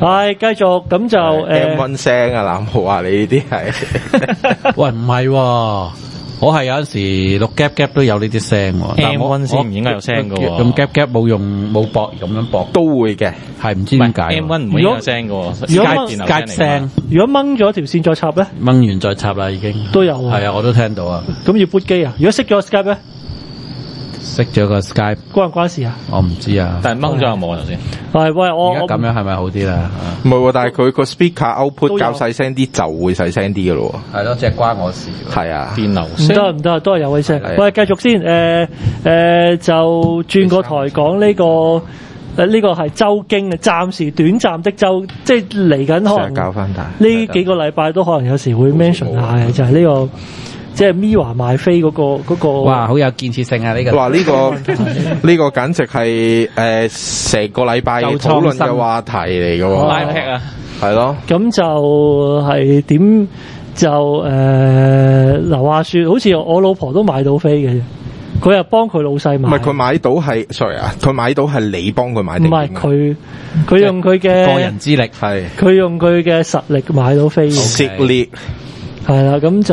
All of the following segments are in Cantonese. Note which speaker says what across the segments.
Speaker 1: 係繼續咁就
Speaker 2: M1 聲啊，藍浩話你呢啲係，
Speaker 3: 喂唔係喎。我係有陣時錄 gap 都有呢啲聲喎，但係
Speaker 4: M1 先唔應該有聲㗎喎。
Speaker 3: 咁 gap 冇用冇駁咁樣駁
Speaker 2: 都會嘅，
Speaker 3: 係唔知點解。
Speaker 4: M1 唔會有聲㗎喎，
Speaker 1: 如果
Speaker 3: 街聲，
Speaker 1: 如果掹咗條線再插咧，
Speaker 3: 掹完再插啦已經
Speaker 1: 都有。
Speaker 3: 係啊，我都聽到啊。
Speaker 1: 咁要 boot 機啊？如果熄咗 Skype 咧？
Speaker 3: 熄咗個 Skype
Speaker 1: 關唔關事啊？
Speaker 3: 我唔知啊。
Speaker 4: 但係掹咗又冇頭先。
Speaker 1: 係喂，我
Speaker 3: 而家咁樣係咪好啲啦？
Speaker 2: 唔係喎，但係佢個 speaker output 較細聲啲就會細聲啲嘅咯喎。
Speaker 3: 係咯，即係關我事。
Speaker 2: 係啊，
Speaker 4: 電流
Speaker 1: 唔得，都係有位聲。喂，繼續先。就轉個台講呢個。呢個係周經嘅，暫時短暫的周，即係嚟緊可能
Speaker 2: 教翻大
Speaker 1: 呢幾個禮拜都可能有時會 mention 下嘅，就係呢個即係 MIRROR 賣飛嗰個。
Speaker 3: 哇，好有建設性啊！呢個
Speaker 2: 哇，呢個簡直係成個禮拜討論嘅話題嚟嘅喎。
Speaker 4: 拉劈啊，
Speaker 2: 係咯。
Speaker 1: 咁就係點就嗱話説，好似我老婆都買到飛嘅。佢又幫佢老細買，
Speaker 2: 唔係佢買到係 sorry 啊，佢買到係你幫佢買定？
Speaker 1: 唔係佢用佢嘅
Speaker 3: 個人之力
Speaker 2: 係，
Speaker 1: 佢用佢嘅實力買到飛。
Speaker 2: 實力
Speaker 1: 係啦，咁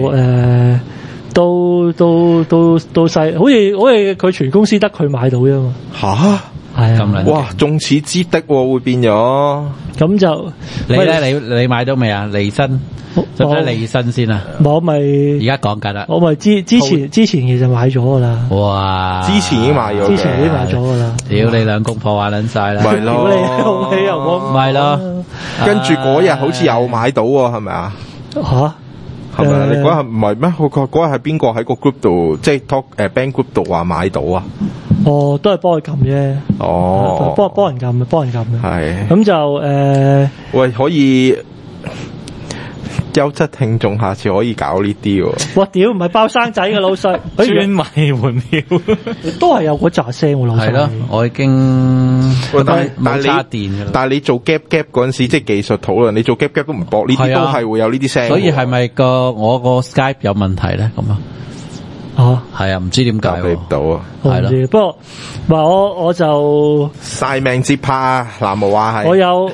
Speaker 1: 就到細，好似佢全公司得佢買到啫嘛。
Speaker 2: 吓？
Speaker 1: 係啊，
Speaker 2: 哇，眾矢之的會變咗。
Speaker 1: 咁就
Speaker 3: 你咧，你買到未啊？離身，使唔使離身先啊？
Speaker 1: 我咪
Speaker 3: 而家講緊啦。
Speaker 1: 我咪之前其實買咗噶啦。
Speaker 3: 哇！
Speaker 2: 之前已經買咗。
Speaker 1: 之前已經買咗噶啦。
Speaker 3: 屌你兩公婆玩撚晒啦！
Speaker 2: 咪咯，
Speaker 1: 屌你又我
Speaker 3: 咪咯。
Speaker 2: 跟住嗰日好似又買到喎，係咪啊？
Speaker 1: 吓？
Speaker 2: 係咪？你嗰日唔係咩？嗰日係邊個喺個 group 度，即係 talk band group 度話買到啊？
Speaker 1: 哦，都係幫佢撳啫。
Speaker 2: 哦，
Speaker 1: 幫人撳嘅。
Speaker 2: 係。
Speaker 1: 咁就
Speaker 2: 喂，可以優質聽眾下次可以搞呢啲喎。
Speaker 1: 哇！屌，唔係包生仔嘅老細，
Speaker 4: 專賣換票
Speaker 1: 都係有嗰扎聲喎，老細。
Speaker 3: 係咯，我已經
Speaker 2: 但
Speaker 3: 冇插電㗎啦。
Speaker 2: 但係你做 gap 嗰陣時，即係技術討論，你做 gap 都唔駁呢啲，都係會有呢啲聲。
Speaker 3: 所以係咪我個 Skype 有問題咧？咁啊？係啊，唔知點解
Speaker 2: 唔到啊，
Speaker 1: 係咯。不過，我就
Speaker 2: 晒命接拍啊！南無話係。
Speaker 1: 我有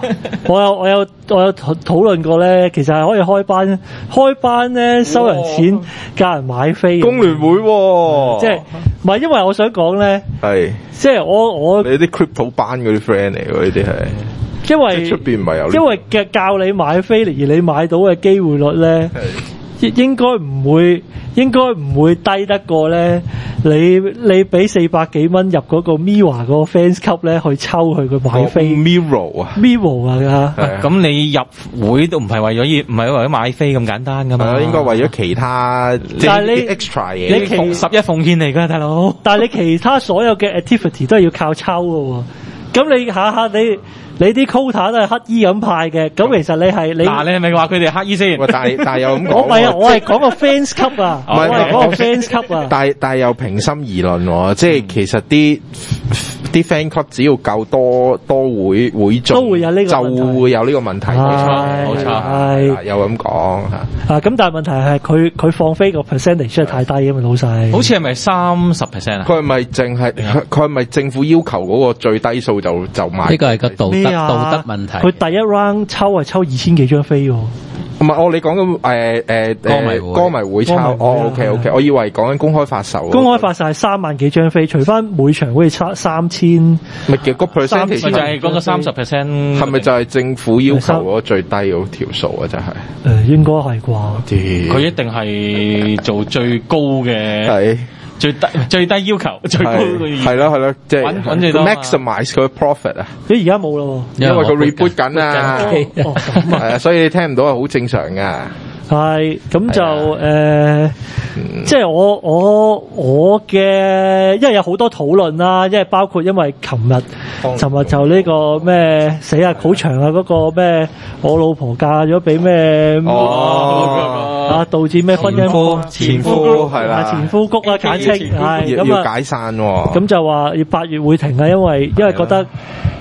Speaker 1: 討論過咧，其實係可以開班咧，收人錢教人買飛。
Speaker 2: 工聯會喎，
Speaker 1: 即係唔係？因為我想講咧，
Speaker 2: 係
Speaker 1: 即係我
Speaker 2: 你啲 crypto 班嗰啲 friend 嚟喎，呢啲係。
Speaker 1: 因為
Speaker 2: 出邊唔係有。
Speaker 1: 因為嘅教你買飛，而你買到嘅機會率咧。應該唔會低得過咧。你俾400幾蚊入嗰個 MIRROR 嗰個 fans club 咧，去抽佢買飛。
Speaker 2: MIRROR 啊
Speaker 1: ，MIRROR 啊，
Speaker 4: 咁你入會都唔係為咗買飛咁簡單噶嘛？
Speaker 2: 應該為咗其他，
Speaker 1: 但係你
Speaker 2: extra 嘢，
Speaker 1: 你
Speaker 4: 11奉獻嚟噶，大佬。
Speaker 1: 但係你其他所有嘅 activity 都係要靠抽噶喎。咁你下下你啲 quota 都係乞衣咁派嘅，咁其實你
Speaker 4: 嗱，你係咪話佢哋乞衣先？
Speaker 2: 但係又咁講，
Speaker 1: 我唔係啊，我係講個 fans club 啊，我係講個 fans club 啊。
Speaker 2: 但係又平心而論喎，即係其實啲 fan club 只要夠多會眾，
Speaker 1: 都會有呢個問題，
Speaker 2: 就會有呢個問題。
Speaker 4: 冇錯，
Speaker 2: 係又咁講嚇。
Speaker 1: 咁但係問題係佢放飛個 percentage 真係太低啊嘛，老細。
Speaker 4: 好似係咪30%啊？
Speaker 2: 佢係咪政府要求嗰個最低數就買？
Speaker 3: 呢個係個道德問題。
Speaker 1: 佢第一 round 抽2000幾張飛喎。
Speaker 2: 唔係你講緊歌迷會抽OK，我以為講緊公開發售。
Speaker 1: 公開發售係3萬幾張飛，除翻每場好似差3000。
Speaker 2: 咪嘅個 percent
Speaker 4: 咪就係嗰個30%。
Speaker 2: 係咪就係政府要求嗰個最低嗰條數啊？就係。
Speaker 1: 應該係啩。
Speaker 4: 佢一定係做最高嘅。
Speaker 2: 係。
Speaker 4: 最低要求，最高嘅
Speaker 2: 係咯，即係
Speaker 4: 揾最多
Speaker 2: maximize 佢 profit 啊！
Speaker 1: 你而家冇咯，
Speaker 2: 因為佢 reboot 緊啊，係啊，所以你聽唔到係好正常噶。
Speaker 1: 係咁就即係我嘅，因為有好多討論啦，因為包括因為尋日就呢個咩死啊好長啊嗰個咩我老婆嫁咗俾咩導致咩婚姻
Speaker 2: 前夫係啦，
Speaker 1: 前夫谷啦簡稱係咁
Speaker 2: 要解散喎，
Speaker 1: 咁就話要8月會停啊，因為覺得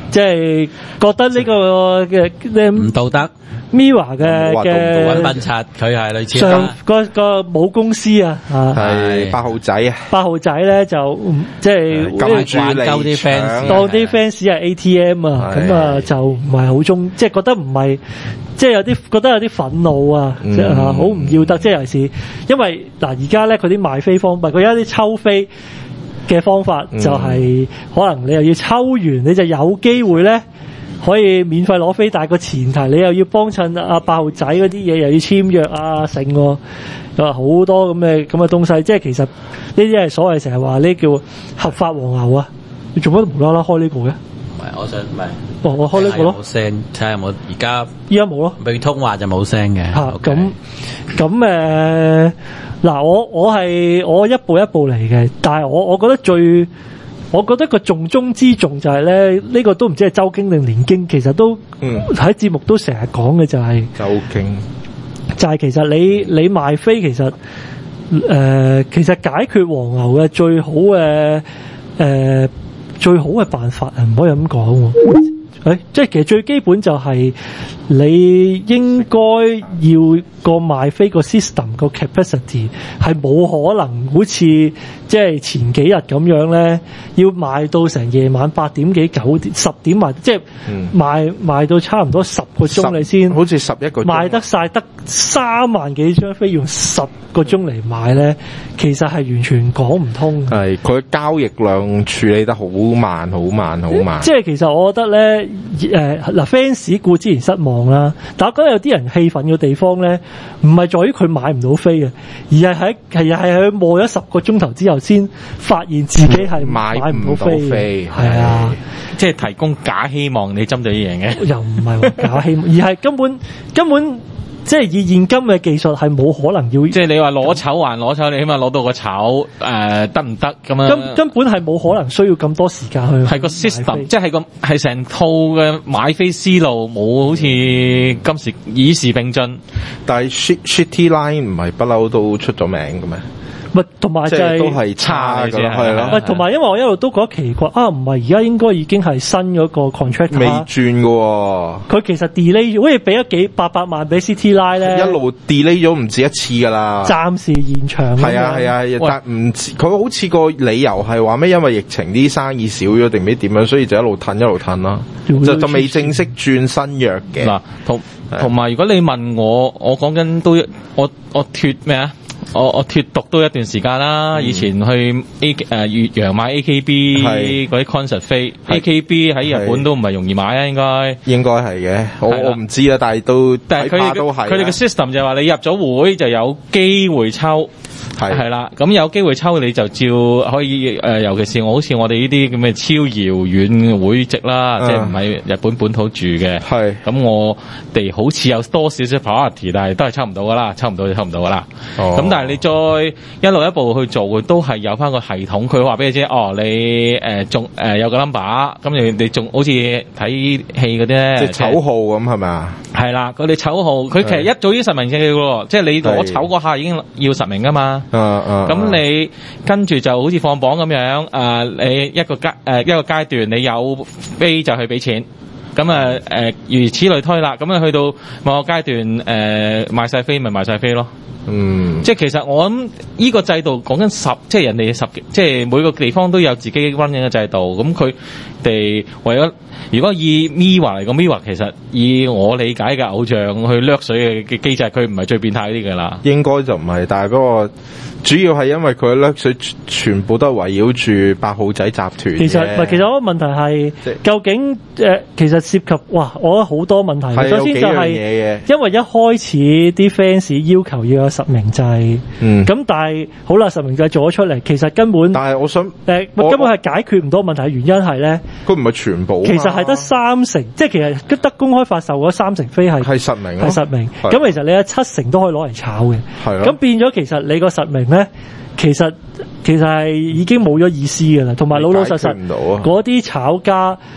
Speaker 1: 即係覺得呢個嘅
Speaker 3: 唔道德。
Speaker 1: Mirror 嘅
Speaker 3: 揾笨賊，佢係類似
Speaker 1: 上個母公司啊，
Speaker 2: 係8號仔啊
Speaker 1: ，8號仔咧就即係
Speaker 2: 撳住你搶，
Speaker 1: 當啲 fans 係 ATM 啊，咁啊就唔係好中，即係覺得唔係，即係有啲覺得有啲憤怒啊，即係好唔要得，即係尤其是因為嗱而家咧佢啲賣飛方法，佢有啲抽飛嘅方法就係可能你又要抽完你就有機會咧。可以免費攞飛，但係個前提你又要幫襯阿8號仔嗰啲嘢，又要簽約啊，成喎，有好多咁嘅東西，即係其實呢啲係所謂成日話呢叫合法黃牛啊！你做乜無啦啦開呢個嘅？
Speaker 3: 唔係，我想唔係，
Speaker 1: 我開呢個咯。
Speaker 3: 冇聲，睇下有冇而家
Speaker 1: 冇咯。
Speaker 3: 未通話就冇聲嘅。
Speaker 1: 咁嗱，我一步一步嚟嘅，但係我覺得我覺得個重中之重就係咧，呢個都唔知係周經定年經，其實都喺節目都成日講嘅就係
Speaker 2: 周經，
Speaker 1: 就係其實你賣飛其實其實解決黃牛嘅最好嘅辦法唔可以咁講喎。即係其實最基本就係你應該要個賣飛個 system 個 capacity 係冇可能好似即係前幾日咁樣咧，要賣到成夜晚8點幾9點10點賣，即係賣到差唔多10個鐘你先，
Speaker 2: 好似11個鐘
Speaker 1: 賣得晒得3萬幾張飛用10個鐘嚟賣咧，其實係完全講唔通。
Speaker 2: 係佢交易量處理得好慢，好慢，好慢。
Speaker 1: 即係其實我覺得咧，fans 固之然失望啦，但我覺得有啲人氣憤嘅地方咧，唔係在於佢買唔到飛嘅，而係佢磨咗10個鐘頭之後先發現自己係買唔到飛。係啊，
Speaker 4: 即係提供假希望，你針對呢樣嘅，
Speaker 1: 又唔係話假希望，而係根本。即係以現今嘅技術係冇可能要，
Speaker 4: 即係你話攞籌還攞籌，你起碼攞到個籌得唔得咁樣？
Speaker 1: 根本係冇可能需要咁多時間去。
Speaker 4: 係個 system， 即係係成套嘅買飛思路冇好似今時與時並進。
Speaker 2: 但係 Shitty Line 唔係不嬲都出咗名嘅咩？
Speaker 1: 同埋就係
Speaker 2: 都係差嘅咯，係咯。
Speaker 1: 同埋因為我一路都覺得奇怪唔係而家應該已經係新嗰個 contract
Speaker 2: 未轉嘅喎。
Speaker 1: 佢其實 delay 好似俾咗800萬俾 City Line 咧，
Speaker 2: 一路 delay 咗唔止一次㗎啦。暫
Speaker 1: 時延長。
Speaker 2: 係啊，但唔知佢好似個理由係話咩？因為疫情啲生意少咗定唔知點樣，所以就一路褪啦。就未正式轉新約嘅。
Speaker 4: 嗱，同埋如果你問我講緊都我脫咩啊？我脫毒都一段時間啦，以前去越洋買 AKB 嗰啲 concert 飛 ，AKB 喺日本都唔係容易買啊，應該係嘅。我唔知啦，但係佢哋嘅 system 就係話你入咗會就有機會抽。係啦，咁有機會抽你就照可以尤其是好似我哋呢啲咁嘅超遙遠會籍啦，即係唔係日本本土住嘅。係咁我哋好似有多少少 priority， 但係都係抽唔到噶啦，抽唔到就抽唔到噶啦。咁但係你再一路一步去做，佢都係有翻個系統。佢話俾你知，你仲有個 number， 咁你仲好似睇戲嗰啲咧，
Speaker 2: 即係籌號咁係咪啊？係
Speaker 4: 啦，佢哋籌號，佢其實一早已經實名嘅喎，即係你攞籌嗰下已經要實名噶嘛。咁你跟住就好似放榜咁樣，你一個階段你有飛就去俾錢，咁如此類推啦，咁去到某個階段賣晒飛咪賣晒飛咯。即係其實我諗呢個制度講緊即係人哋即係每個地方都有自己 run 嘅制度，咁佢哋為咗如果以 Mirror 嚟講 Mirror 其實以我理解嘅偶像去掠水嘅機制，佢唔係最變態啲㗎啦。應該就唔係，但係嗰個主要係因為佢掠水全部都係圍繞住8號仔集團。其實我個問題係究竟其實涉及我覺得好多問題。首先就係因為一開始啲 fans 要求要有實名制，咁但係好啦，實名制做咗出嚟，其實根本但係我想根本係解決唔到問題嘅原因係咧，佢唔係全部，其實係得30%，即係其實得公開發售嗰30%飛係實名，係實名。咁其實你有70%都可以攞嚟炒嘅，咁變咗其實你個實名咧，其實係已經冇咗意思㗎啦。同埋老實嗰啲炒家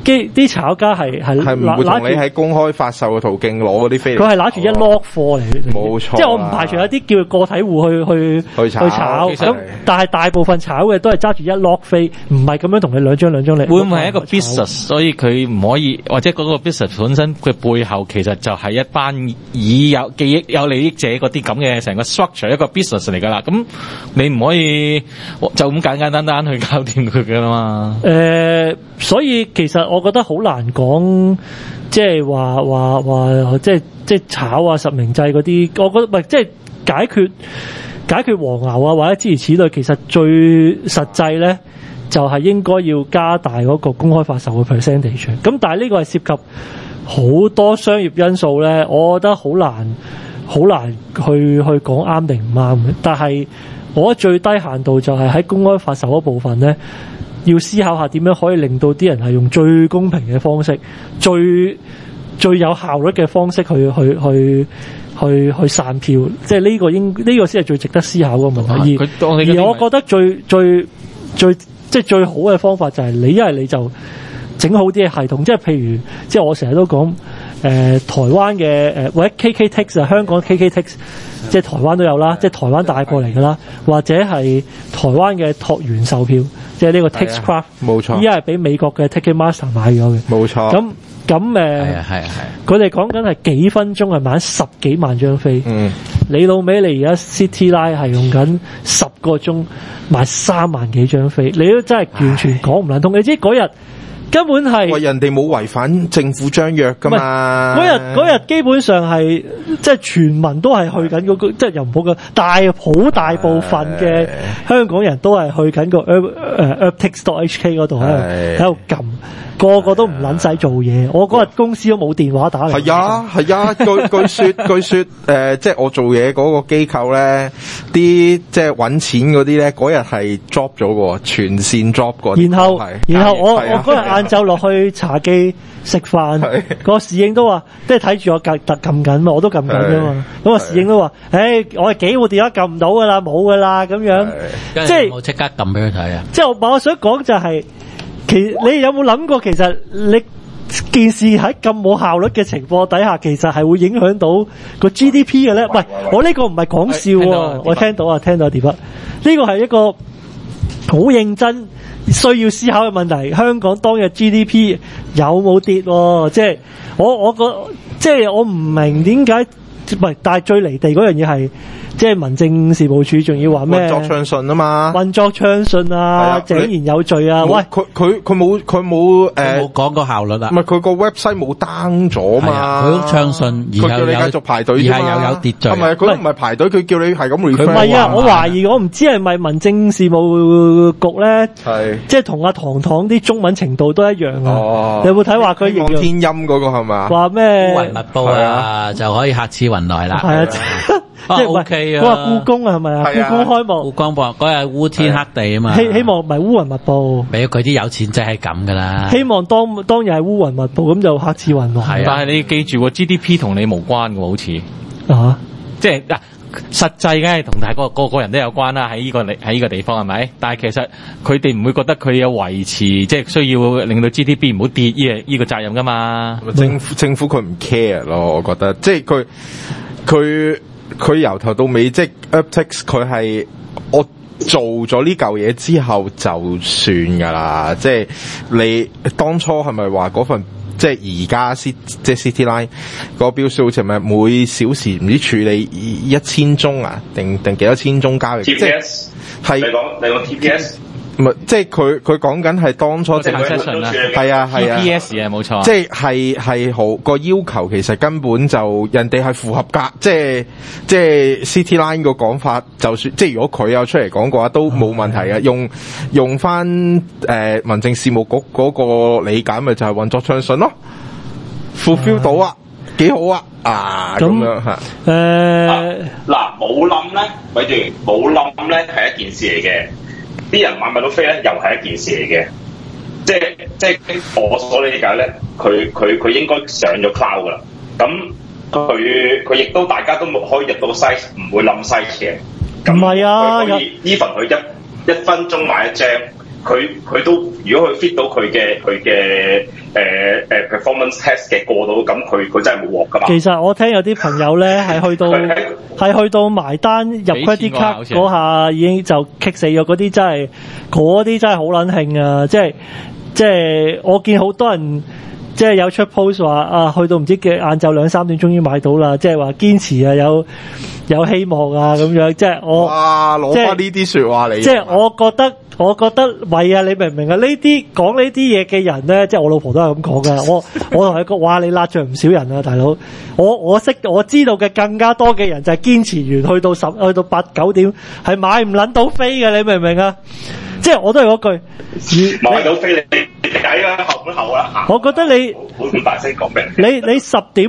Speaker 1: 啲炒家係
Speaker 2: 唔會同你喺公開發售嘅途徑攞嗰啲飛嚟，
Speaker 1: 佢係拿住一 lock 貨嚟，
Speaker 2: 冇錯。
Speaker 1: 即係我唔排除有啲叫個體戶去炒，咁但係大部分炒嘅都係揸住一 lock 飛，唔係咁樣同你兩張嚟。
Speaker 4: 會唔會係一個 business？ 所以佢唔可以，或者嗰個 business 本身嘅背後其實就係一班以有記憶有利益者嗰啲咁嘅成個 structure 一個 business 嚟㗎啦。咁你唔可以就咁簡簡單去搞掂佢㗎啦嘛。
Speaker 1: 所以其實我覺得好難講，即係話即係炒啊實名制嗰啲，我覺得唔係即係解決黃牛啊或者諸如此類，其實最實際咧就係應該要加大嗰個公開發售嘅 percentage。咁但係呢個係涉及好多商業因素咧，我覺得好難去講啱定唔啱嘅。但係我覺得最低限度就係喺公開發售嗰部分咧，要思考下點樣可以令到啲人係用最公平嘅方式、最有效率嘅方式去散票，即係呢個先係最值得思考嘅問題。而我覺得最好嘅方法就係你一係你就整好啲嘅系統，即係譬如即係我成日都講台灣嘅或者 KKTix 啊，香港 KKTix 即係台灣都有啦，即係台灣帶過嚟㗎啦，或者係台灣嘅拓元售票，即係呢個 Tixcraft，冇錯，依家係俾美國嘅 Ticketmaster 買咗嘅，冇錯。咁佢哋講緊係幾分鐘係買10幾萬張飛，你老味你而家 Cityline 係用緊10個鐘買3萬幾張飛，你都真係完全講唔撚通。你知嗰日根本係
Speaker 2: 喂，人哋冇違反政府章約㗎嘛？
Speaker 1: 嗰日基本上係即係全民都係去緊嗰個，即係又唔好嘅好大部分嘅香港人都係去緊個Urtix.hk 嗰度喺度撳。個個都唔撚使做嘢，我嗰日公司都冇電話打嚟。
Speaker 2: 係啊，據說即係我做嘢嗰個機構咧，啲即係揾錢嗰啲咧，嗰日係 drop 咗嘅，全線 drop 過。然後我嗰日晏晝落去茶記食飯，個侍應都話，即係睇住我撳緊嘛，我都撳緊㗎嘛。咁個侍應都話，我係幾部電話撳唔到㗎啦，冇㗎啦咁樣。即係
Speaker 3: 我即刻撳俾佢睇啊！
Speaker 1: 即係我想講就係。你有冇諗過，其實你件事喺咁冇效率嘅情況底下，其實係會影響到個 GDP 嘅咧？喂，我呢個唔係講笑喎，我聽到點啊？呢個係一個好認真需要思考嘅問題。香港當日 GDP 有冇跌？即係我即係我唔明點解，唔係，但係最離地嗰樣嘢係。即係民政事務處仲要話咩？
Speaker 2: 運作暢順啊嘛！
Speaker 1: 運作暢順啊，井然有序啊！喂，
Speaker 2: 佢冇
Speaker 3: 冇講個效率啊！
Speaker 2: 唔係佢個 website 冇 down 咗嘛？
Speaker 3: 佢好暢順，
Speaker 2: 佢叫你繼續排隊啫嘛，
Speaker 3: 而係又有秩序。
Speaker 2: 係咪佢唔係排隊？佢叫你係咁 refresh。
Speaker 1: 唔係啊！我懷疑我唔知係咪民政事務局咧，即係同阿堂堂啲中文程度都一樣啊！你有冇睇話佢形容
Speaker 2: 天音嗰個係咪？
Speaker 1: 話咩？
Speaker 3: 烏雲密布啊，就可以客似雲來啦。
Speaker 1: 係啊，即係
Speaker 3: OK。
Speaker 1: 佢話故宮啊，係咪啊？故宮開幕，
Speaker 3: 故宮博嗰日烏天黑地啊嘛。
Speaker 1: 希望唔係烏雲密布。
Speaker 3: 俾佢啲有錢仔係咁噶啦。
Speaker 1: 希望當日係烏雲密布，咁就客似雲來。
Speaker 4: 係，但係你記住，GDP 同你無關嘅，好似即係嗱，實際梗係同大家個人都有關啦。喺呢個地方係咪？但係其實佢哋唔會覺得佢有維持，即係需要令到 GDP 唔好跌呢個責任噶嘛。
Speaker 2: 政府佢唔 care 咯，我覺得，即係佢由頭到尾，即係 Urtix 佢係我做咗呢嚿嘢之後就算㗎啦。即係你當初係咪話嗰份即係而家即係 Cityline 嗰個標書好似係咪每小時唔知處理1000宗啊？定幾多千宗交易？
Speaker 5: TPS 係你講 TPS。
Speaker 2: 唔係，即係佢講緊係當初即係係啊
Speaker 4: TPS 啊冇錯，
Speaker 2: 即係好個要求，其實根本就人哋係符合格，即係 Cityline 個講法，就算即係如果佢有出嚟講嘅話，都冇問題嘅。用翻民政事務局嗰個理解，咪就係運作暢順咯 ，fulfill 到啊，幾好啊咁樣嚇。
Speaker 5: 嗱冇冧咧，咪住冇冧咧係一件事嚟嘅。啲人買唔買到飛咧，又係一件事嚟嘅。即係我所理解咧，佢應該上咗 cloud 噶啦。咁佢亦都大家都可以入到 site， 唔會冧 site 嘅。
Speaker 1: 唔係啊，
Speaker 5: 佢可以 even 佢一分鐘買一張， 佢都如果佢 fit 到佢嘅performance test 嘅過到，咁佢真係冇鑊㗎嘛。
Speaker 1: 其實我聽有啲朋友咧係去到埋單入 credit card 嗰下已經就棘死咗，嗰啲真係好撚興啊！即係我見好多人即係有出 post 話啊，去到唔知嘅晏晝2-3點終於買到啦，即係話堅持啊有希望啊咁樣，即係我
Speaker 2: 攞翻呢啲說話嚟。
Speaker 1: 即係我覺得喂啊，你明唔明啊？呢啲講呢啲嘢嘅人咧，即係我老婆都係咁講噶。我同佢講，哇，你拉著唔少人啊，大佬。我知道嘅更加多嘅人就係堅持完去到8-9點係買唔撚到飛嘅，你明唔明啊？即係我都係嗰句，
Speaker 5: 買到飛你計啦，後啦。
Speaker 1: 我覺得你
Speaker 5: 好大聲講咩？
Speaker 1: 你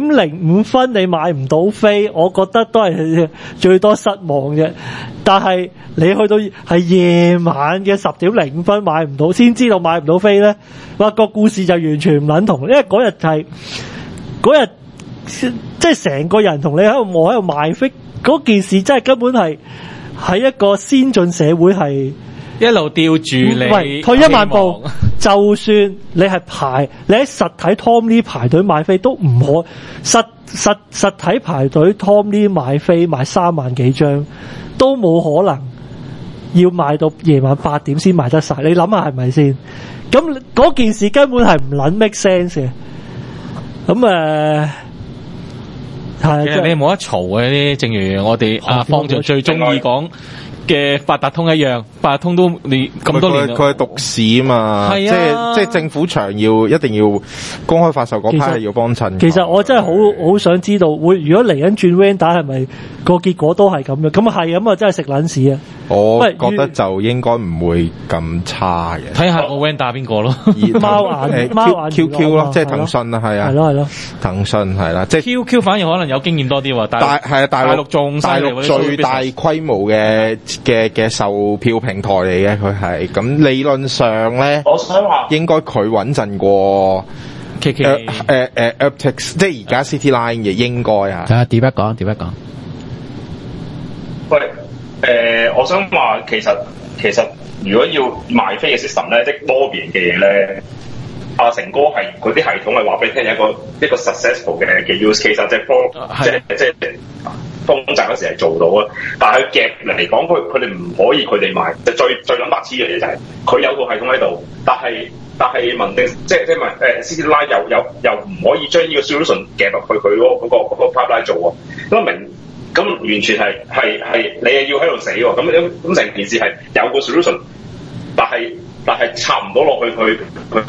Speaker 1: 10:05你買唔到飛，我覺得都係最多失望嘅。但係你去到係夜晚嘅10:05買唔到，先知道買唔到飛咧，哇，個故事就完全唔撚同，因為嗰日即係成個人同你喺度喺度賣飛嗰件事，真係根本係喺一個先進社會係。
Speaker 4: 一路吊住你，
Speaker 1: 喂，退一萬步，就算你係你喺實體 Tom Lee 排隊買飛都唔可實體排隊 Tom Lee 買飛買3萬幾張都冇可能要賣到夜晚8點先賣得晒，你諗下係咪先？咁嗰件事根本係唔撚 make sense 嘅。咁
Speaker 4: 其實你冇得嘈嘅啲，正如我哋方丈最中意講嘅八達通一樣，八達通都你咁多年，
Speaker 2: 佢係獨市啊嘛，即係政府場一定要公開發售嗰批係要幫襯。
Speaker 1: 其實我真係好想知道，如果嚟緊轉 Vanda 係咪個結果都係咁樣？咁係咁啊，真係食撚屎啊！
Speaker 2: 我覺得就應該唔會咁差嘅。
Speaker 4: 睇下個 Vanda 邊個咯？
Speaker 1: 貓眼
Speaker 2: QQ 咯，即係騰訊啊，係啊，
Speaker 1: 係咯，
Speaker 2: 騰訊係啦，即係
Speaker 4: QQ 反而可能有經驗多啲喎。大陸仲
Speaker 2: 大陸最大規模嘅售票平台嚟嘅，佢係咁理論上咧，
Speaker 5: 我想話
Speaker 2: 應該佢穩陣過
Speaker 4: KK
Speaker 2: Aptix， 即係而家 City Line 嘅應該啊。
Speaker 3: 睇下點一講。
Speaker 5: 喂，我想話其實如果要賣飛嘅 system 咧，即係多元嘅嘢咧，阿成哥係佢啲系統係話俾你聽一個 successful 嘅 use case， 即係封站嗰時係做到啊，但係佢夾嚟講，佢哋唔可以佢哋賣，就最諗白痴嘅嘢就係佢有個系統喺度，但係民政即係City Line 又唔可以將呢個 solution 夾入去佢嗰個 pipeline 做喎，咁完全係你係要喺度死喎，咁成件事係有個 solution， 但係插唔到落去佢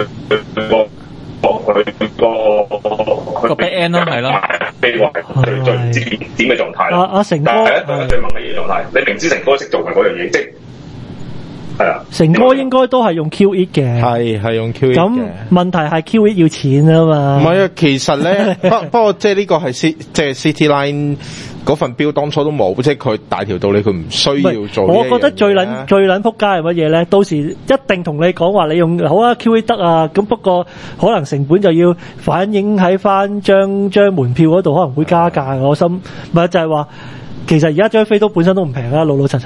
Speaker 4: 個 back end 咯，係咯，
Speaker 5: 飛話係最唔知點嘅狀態啦。
Speaker 1: 阿成哥
Speaker 5: 係最猛嘅嘢狀態，你明知成哥識做嘅嗰樣嘢，即係啊。成
Speaker 1: 哥應該都係用 QE 嘅，
Speaker 2: 係用 QE 嘅。
Speaker 1: 咁問題係 QE 要錢啊嘛。
Speaker 2: 唔係啊，其實咧，不過即係呢個係即係 City Line 嗰份標當初都冇，即係佢大條道理，佢唔需要做。
Speaker 1: 我覺得最撚撲街係乜嘢咧？到時一定同你講話，你用好啊 QE 得啊，咁不過可能成本就要反映喺翻張門票嗰度，可能會加價。我心咪就係話，其實而家張飛都本身都唔平啦，老實。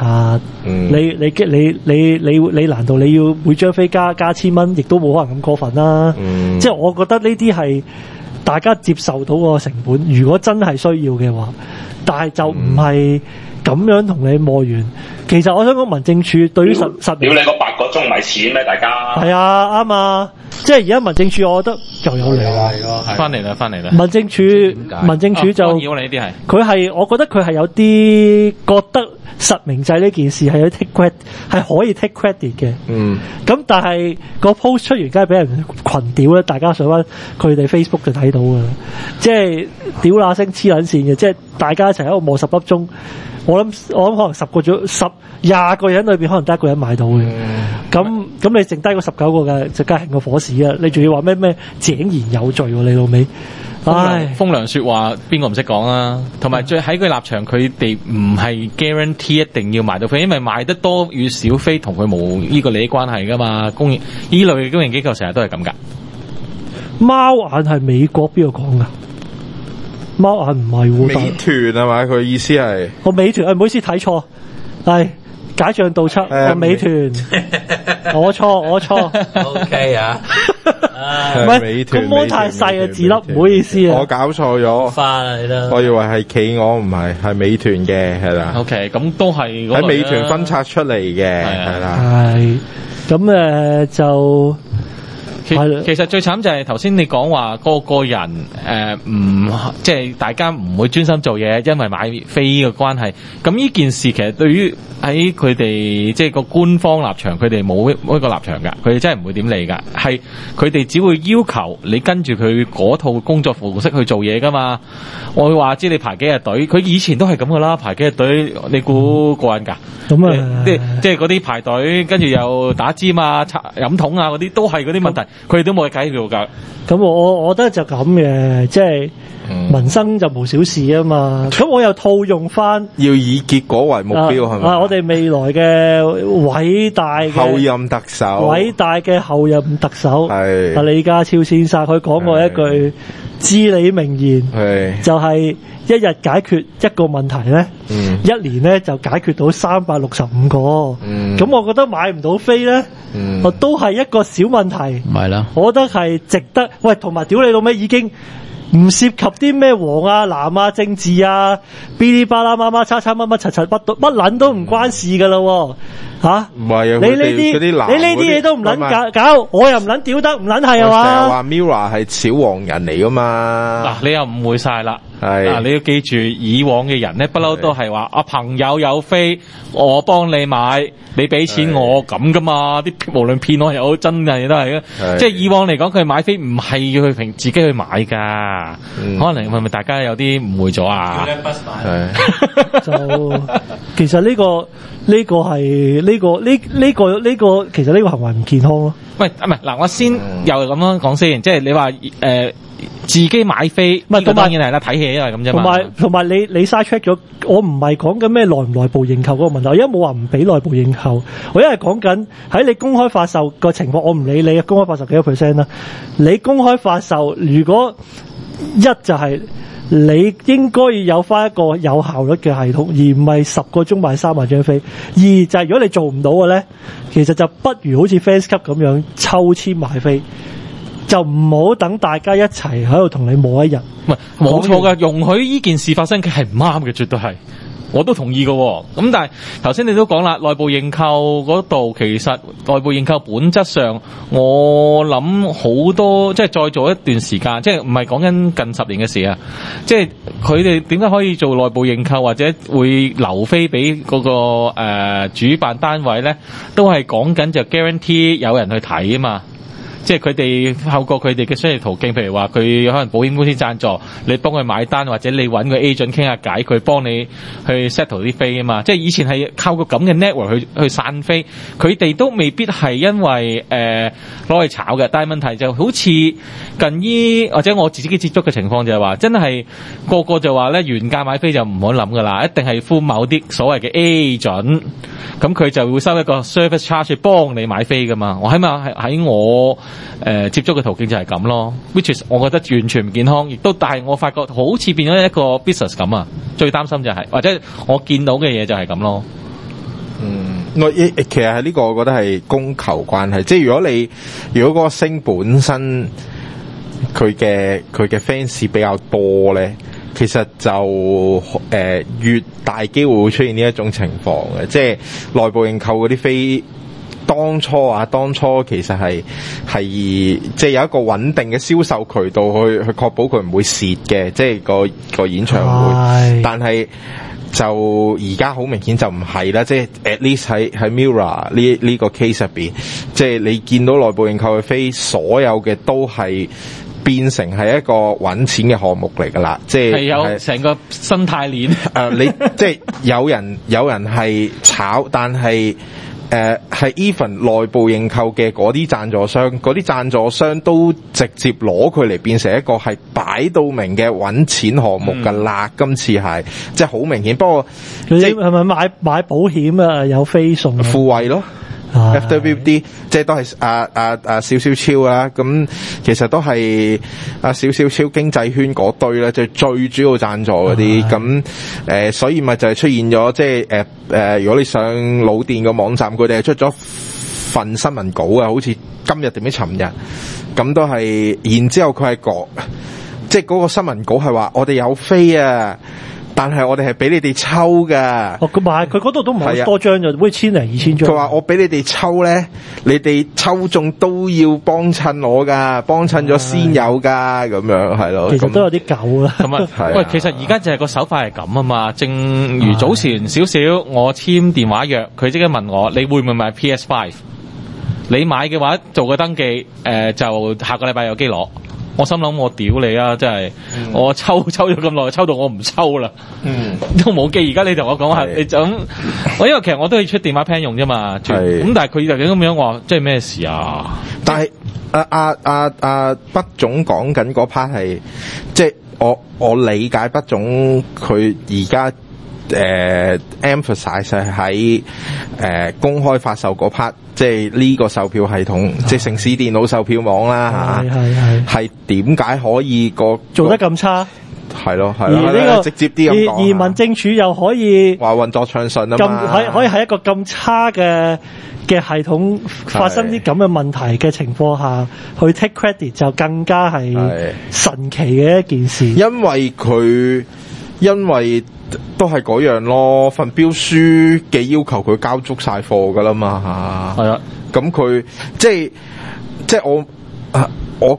Speaker 1: 你難道你要每張飛加1000蚊，亦都冇可能咁過分啦。即係我覺得呢啲係大家接受到個成本，如果真係需要嘅話。但係就唔係咁樣同你磨完。其實我想講民政處對於實
Speaker 5: 屌你個8個鐘唔係錢咩？大家
Speaker 1: 係啊，啱啊。即係而家民政處，我覺得又有嚟啦，
Speaker 4: 翻嚟啦。
Speaker 1: 民政處就佢係，我覺得佢係有啲覺得實名制呢件事係有 take credit， 係可以 take credit 嘅。咁但係個 post 出完，梗係俾人群屌咧。大家上翻佢哋 Facebook 就睇到㗎啦，即係屌那聲黐撚線嘅，即係大家一齊喺度磨10粒鐘。我諗可能20個人裏邊可能得1個人買到嘅，咁你剩低嗰19個嘅就梗係個火屎啊！你仲要話咩井然有序喎，你老味，
Speaker 4: 風涼說話邊個唔識講啊？同埋最喺佢立場，佢哋唔係 guarantee 一定要賣到飛，因為賣得多與少飛同佢冇呢個利益關係噶嘛。呢類嘅公營機構成日都係咁噶。
Speaker 1: 貓眼係美國邊個講噶？貓眼唔係喎，
Speaker 2: 美團係咪？佢意思係
Speaker 1: 美團唔好意思睇錯，係解像度測，美團，我錯
Speaker 3: ，OK 啊，
Speaker 1: 唔係個芒太細嘅字粒，唔好意思啊，
Speaker 2: 我搞錯咗，
Speaker 3: 花啦你都，
Speaker 2: 我以為係企鵝唔係，係美團嘅係啦。
Speaker 4: OK， 咁都係
Speaker 2: 喺美團分拆出嚟嘅係啦，
Speaker 1: 係咁就。
Speaker 4: 其實最慘就係頭先你講話個人即係大家唔會專心做嘢，因為買飛嘅關係。咁呢件事其實對於喺佢哋即係個官方立場，佢哋冇一個立場㗎，佢哋真係唔會點理㗎。係佢哋只會要求你跟住佢嗰套工作服式去做嘢㗎嘛。我會話知你排幾日隊，佢以前都係咁㗎啦，排幾日隊，你估過癮㗎？咁啊，即係嗰啲排隊，跟住又打尖啊、飲桶啊嗰啲，都係嗰啲問題。佢哋都冇解決㗎。咁我覺得就咁嘅，即係民生就無小事啊嘛。咁我又套用翻，
Speaker 2: 要以結果為目標係咪？
Speaker 1: 我哋未來嘅偉大嘅
Speaker 2: 後任特首，
Speaker 1: 偉大嘅後任特首係李家超先生，佢講過一句至理名言，就係一日解決一個問題咧，一年咧就解決到365個。咁我覺得買唔到飛咧，都係一個小問題。唔係啦，我覺得係值得。喂，同埋屌你老味已經唔涉及啲咩黃啊藍啊政治啊，嗶哩吧啦媽媽叉叉乜乜柒柒乜撚都唔關事噶啦。吓，唔係啊！你呢啲嘢都唔撚搞，我又唔撚屌得，唔撚係啊嘛！
Speaker 2: 成日話 Mirror 係小黃人嚟噶嘛？
Speaker 4: 嗱，你又誤會晒啦。係，你要記住，以往嘅人咧，不嬲都係話啊，朋友有飛，我幫你買，你俾錢我咁噶嘛。啲無論騙我又好，真嘅都係嘅。即係以往嚟講，佢買飛唔係要去自己去買噶。可能係咪大家有啲誤會咗啊？
Speaker 1: 就其實呢個其實呢個行為唔健康咯。
Speaker 4: 喂，唔係嗱，我先又咁樣講先，即係你話自己買飛，唔係當然係啦，睇戲因為咁啫嘛。
Speaker 1: 同埋你side track咗，我唔係講緊咩內唔內部認購嗰個問題，我而家冇話唔俾內部認購，我因為講緊喺你公開發售個情況，我唔理你公開發售幾多 percent 啦。你公開發售，如果一就係你應該要有翻一個有效率嘅系統，而唔係10個鐘買3萬張飛。二就係如果你做唔到嘅咧，其實就不如好似 Fans Club 咁樣抽籤買飛。就唔好等大家一齊喺度同你磨一日，
Speaker 4: 唔係冇錯嘅，容許呢件事發生嘅係唔啱嘅，絕對係，我都同意嘅。咁但係頭先你都講啦，內部認購嗰度其實內部認購本質上，我諗好多即係再做一段時間，即係唔係講緊近10年嘅事啊。即係佢哋點解可以做內部認購或者會留飛俾嗰個主辦單位咧？都係講緊就 guarantee 有人去睇啊嘛。即係佢哋透過佢哋嘅商業途徑，譬如話佢可能保險公司贊助，你幫佢買單，或者你揾個 agent 傾下偈，佢幫你去 settle 啲飛啊嘛。即係以前係靠個咁嘅 network 去散飛，佢哋都未必係因為攞去炒嘅。但係問題就好似近依或者我自己接觸嘅情況就係話，真係個個就話咧原價買飛就唔好諗噶啦，一定係付某啲所謂嘅 agent，咁佢就會收一個 service charge 去幫你買飛噶嘛。我起碼喺我接觸嘅途徑就係咁咯 ，which is 我覺得完全唔健康，亦都但係我發覺好似變咗一個 business 咁啊。最擔心就係或者我見到嘅嘢就係咁咯。
Speaker 2: 其實係呢個我覺得係供求關係，即係如果嗰個星本身佢嘅 fans 比較多咧，其實就越大機會會出現呢一種情況嘅，即係內部認購嗰啲飛。當初其實係即係有一個穩定嘅銷售渠道去確保佢唔會蝕嘅，即係個演唱會。但係就而家好明顯就唔係啦，即係 at least 喺 Mirror 呢個 case 入邊，即係你見到內部認購嘅飛，所有嘅都係變成係一個揾錢嘅項目嚟㗎啦，即係
Speaker 4: 有成個生態鏈。
Speaker 2: 你即係有人係炒，但係。係 even 內部認購嘅嗰啲贊助商都直接攞佢嚟變成一個係擺到明嘅揾錢項目㗎啦。今次係即係好明顯，不過即係
Speaker 1: 咪買保險啊？有飛送
Speaker 2: 富衛咯， FWD 即係都係少少超啦，咁其實都係少少超經濟圈嗰堆咧，就最主要贊助嗰啲，咁所以咪就係出現咗即係如果你上老電個網站，佢哋係出咗份新聞稿啊，好似今日定唔知尋日，咁都係，然之後佢係講，即係嗰個新聞稿係話我哋有飛啊。但係我哋係俾你哋抽噶。哦，咁咪佢嗰度都唔係多張啫，好似1000零2000張。佢話我俾你哋抽咧，你哋抽中都要幫襯我噶，幫襯咗先有噶，咁樣係咯。其實都有啲舊啦。咁啊，
Speaker 4: 喂，其實而家就係個手法係咁啊嘛。正如早前少少，我簽電話約，佢即刻問我，你會唔會買 PS5？ 你買嘅話，做個登記，就下個禮拜有機攞。我心諗我屌你啊！真係，我抽咗咁耐，抽到我唔抽啦，都冇機。而家你同我講下，你就咁，我因為其實我都係出電話 plan 用啫嘛，咁但係佢就咁樣話，即係咩事啊？
Speaker 2: 但係畢總講緊嗰 part 係，即係我理解畢總佢而家emphasize 喺公開發售嗰 part。即係呢個售票系統，即係城市電腦售票網啦嚇，係點解可以做得咁差？係咯，而呢個直接啲咁講，而民政處又可以話運作暢順啊嘛，可以喺一個咁差嘅系統發生啲咁嘅問題嘅情況下，去 take credit 就更加係神奇嘅一件事。因為都係嗰樣咯，份標書嘅要求佢交足晒貨噶啦嘛嚇，係啊，咁佢即係我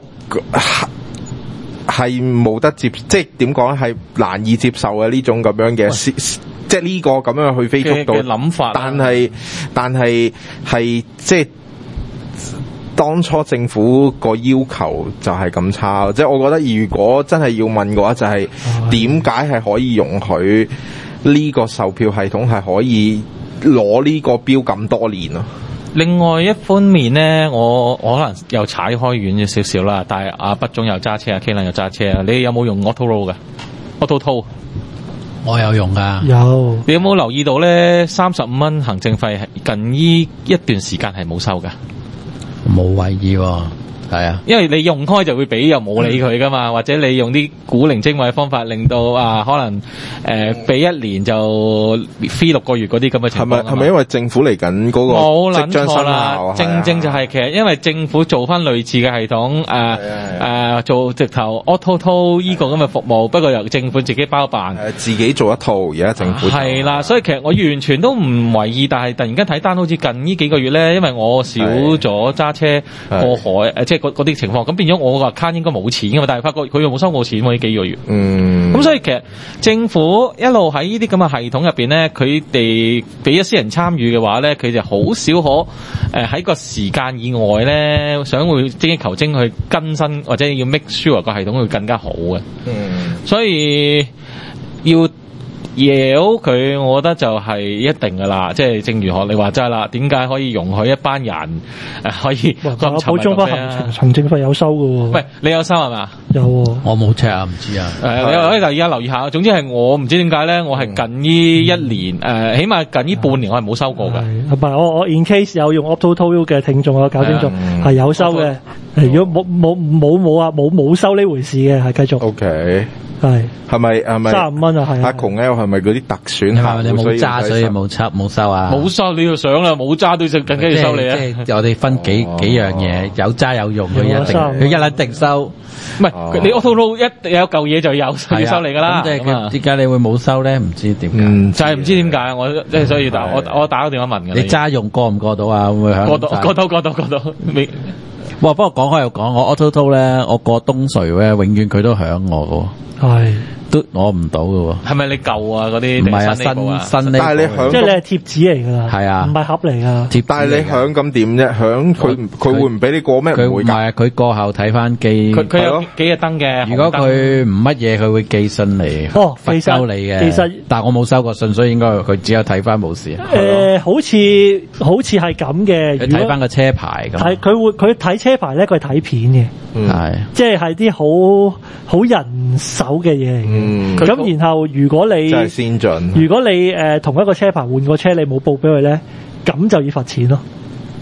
Speaker 2: 係冇得接，即係點講係難以接受嘅呢種咁樣嘅，即係呢個咁樣去飛速度嘅諗法，但係即係。當初政府個要求就係咁差，即係我覺得如果真係要問嘅話，就係點解係可以容許呢個售票系統係可以攞呢個標咁多年咯？
Speaker 4: 另外一方面咧，我可能又踩開遠咗少少啦，但係阿畢總又揸車，阿 K 又揸車，你有冇用 Autoroll 嘅 Autotoll？
Speaker 3: 我有用噶。
Speaker 1: 有。
Speaker 4: 你有冇留意到咧？35蚊行政費近呢一段時間係冇收噶？
Speaker 3: 冇為意喎，係啊，
Speaker 4: 因為你用開就會俾，又冇理佢噶嘛，或者你用啲古靈精怪嘅方法，令到可能俾1年就 free 6個月嗰啲咁嘅情況。
Speaker 2: 係咪因為政府嚟緊嗰個即將生效？
Speaker 4: 正就係其實因為政府做翻類似嘅系統，做直頭 Autotoll 依個咁嘅服務，不過由政府自己包辦，
Speaker 2: 自己做一套，而家政府
Speaker 4: 係啦，所以其實我完全都唔為意，但係突然間睇單好似近呢幾個月咧，因為我少咗揸車過海，即係嗰啲情況，咁變咗我個 account 應該冇錢㗎嘛，但係發覺佢又冇收過錢喎呢幾個月。咁所以其實政府一路喺呢啲咁嘅系統入邊咧，佢哋俾咗私人參與嘅話咧，佢就好少可喺個時間以外咧，想會精益求精去更新或者要 make sure 個系統會更加好嘅。所以要佢，我覺得就係一定噶啦，即係正如學你話齋啦，點解可以容許一班人可以咁補充翻
Speaker 1: 行政費有收嘅喎？
Speaker 4: 喂，你有收係嘛？
Speaker 1: 有喎，
Speaker 3: 我冇 check 啊，唔知啊。
Speaker 4: 你可以而家留意下。總之係我唔知點解咧，我係近呢1年起碼近呢半年我係冇收過㗎。
Speaker 1: 唔係我 in case 有用 Autotoll 嘅聽眾，我搞清楚係有收嘅。如果冇收呢回事嘅，係繼續。
Speaker 2: OK。係咪
Speaker 1: 35蚊啊？係
Speaker 2: 阿窮 L 係咪嗰啲特選客？
Speaker 3: 你冇揸所以冇收啊？
Speaker 4: 冇收你要想啦，冇揸都更加要收你啊！
Speaker 3: 即係我哋分幾樣嘢，有揸有用，佢一定收。
Speaker 4: 唔係你 Autoroll 一有嚿嘢就要收你噶啦。
Speaker 3: 咁點解你會冇收咧？唔知點解，
Speaker 4: 就係唔知點解。我即係所以我打個電話問嘅。
Speaker 3: 你揸用過唔過到啊？會唔會響？
Speaker 4: 過到未？
Speaker 3: 哇！不過講開又講，我 Autotoll 咧，我過東隧咧，永遠佢都響我嘅。係。都攞唔到嘅喎，係
Speaker 4: 咪你舊啊嗰啲？
Speaker 3: 唔係啊，新呢？
Speaker 2: 但係你響，
Speaker 1: 即係你係貼紙嚟㗎啦，
Speaker 3: 係啊，
Speaker 1: 唔係盒嚟㗎。
Speaker 2: 但係你響咁點啫？響佢會唔俾你過咩？
Speaker 3: 佢唔係，佢過後睇翻機。
Speaker 4: 佢有幾隻燈嘅。
Speaker 3: 如果佢唔乜嘢，佢會寄信嚟罰收你嘅。
Speaker 1: 其實，
Speaker 3: 但係我冇收過信，所以應該佢只有睇翻冇事。
Speaker 1: 好似係咁嘅。
Speaker 3: 你睇翻個車牌咁。
Speaker 1: 係佢睇車牌咧，佢係睇片嘅。係。即係啲好人手嘅嘢嚟嘅。咁然後如果你
Speaker 2: 真係先進，
Speaker 1: 如果你同一個車牌換個車，你冇報俾佢咧，咁就要罰錢咯。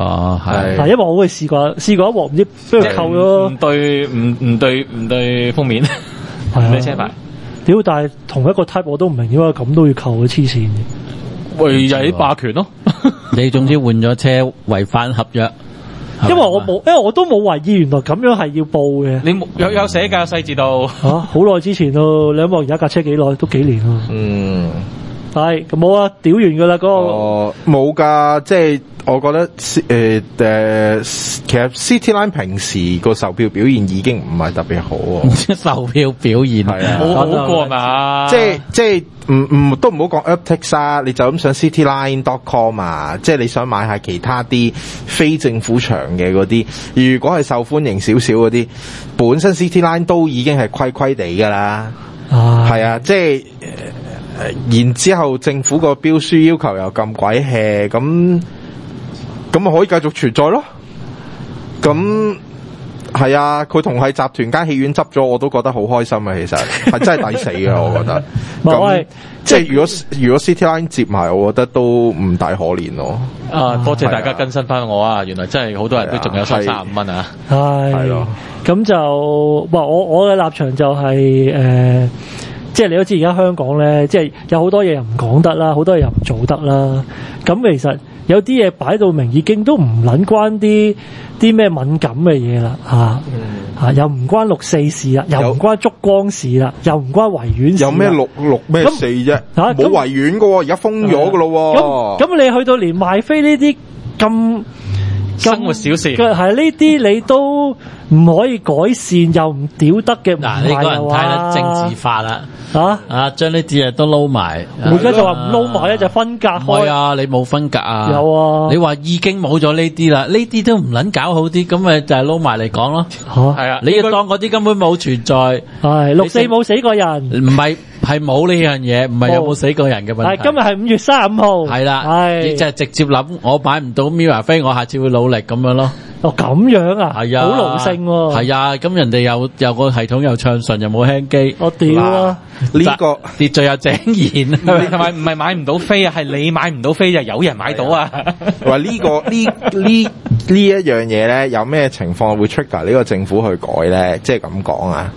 Speaker 1: 係，因為我會試過一鑊，唔知俾佢扣咗，
Speaker 4: 唔對封面，唔對車牌。
Speaker 1: 屌！但係同一個 type 我都唔明點解咁都要扣嘅，黐線嘅。
Speaker 4: 喂，就係霸權咯！
Speaker 3: 你總之換咗車違反合約。
Speaker 1: 因為我都冇懷疑，原來咁樣係要報嘅。
Speaker 4: 你有寫㗎細節度
Speaker 1: 好耐之前咯，你諗下而家架車幾耐？都幾年咯。係咁冇啊，屌完㗎啦嗰個。
Speaker 2: 冇㗎，即係我覺得其實 Cityline 平時個售票表現已經唔係特別好喎。
Speaker 3: 售票表現係啊，
Speaker 4: 冇好過嘛。
Speaker 2: 即係都唔好講 Uptix 啊，你就咁上 Cityline.com 啊，即係你想買下其他啲非政府場嘅嗰啲，如果係受歡迎少少嗰啲，本身 Cityline 都已經係虧虧地㗎啦。係啊，即係。然之後政府個標書要求又咁鬼 hea， 咁咪可以繼續存在咯。咁係啊，佢同係集團間戲院執咗，我都覺得好開心啊。其實係真係抵死嘅，我覺得。咁即係如果 Cityline 接埋，我覺得都唔大可憐咯。
Speaker 4: 多謝大家更新翻我啊！原來真係好多人都仲有收35蚊啊。
Speaker 1: 係咯，咁就我嘅立場就係即係你都知而家香港咧，即係有好多嘢又唔講得啦，好多嘢又唔做得啦。咁其實有啲嘢擺到明，已經都唔撚關啲咩敏感嘅嘢啦，又唔關6.4事啦，又唔關燭光事啦，又唔關維園事。有咩6
Speaker 2: 咩4啫？冇維園噶喎，而家封咗噶咯。
Speaker 1: 咁你去到連賣飛呢啲咁
Speaker 4: 生活小事，
Speaker 1: 係呢啲你都唔可以改善，又唔屌得嘅。
Speaker 3: 嗱，呢個人太得政治化啦。將呢啲嘢都撈埋。
Speaker 1: 而家就話唔撈埋咧，就分隔開。
Speaker 3: 唔係啊，你冇分隔啊。
Speaker 1: 有啊。你
Speaker 3: 話已經冇咗呢啲啦，呢啲都唔撚搞好啲，咁咪就係撈埋嚟講咯。係啊，你要當嗰啲根本冇存在。
Speaker 1: 係6.4冇死過人。
Speaker 3: 唔係冇呢樣嘢，唔係有冇死過人嘅問題。
Speaker 1: 今日係5月35號。係
Speaker 3: 啦，亦就係直接諗，我買唔到 Mirror 飛，我下次會努力咁樣咯。
Speaker 1: 咁樣啊？係啊，好勞性喎。
Speaker 3: 係啊，咁人哋有個系統又暢順，又冇輕機。
Speaker 1: 我屌啊！
Speaker 2: 呢個
Speaker 3: 秩序又井然，
Speaker 4: 同埋唔係買唔到飛啊，係你買唔到飛就有人買到啊！
Speaker 2: 話呢一樣嘢咧，有咩情況會 trigger 呢個政府去改咧？即係咁講啊